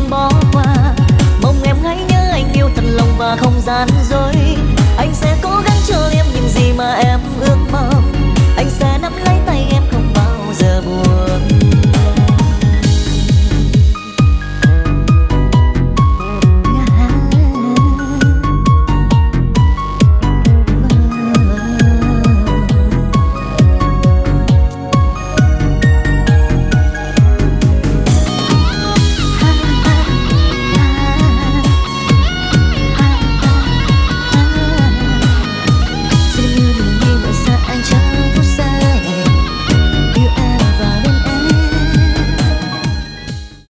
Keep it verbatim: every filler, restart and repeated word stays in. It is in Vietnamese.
bỏ qua. Mong em hãy nhớ anh yêu thật lòng và không gian dối.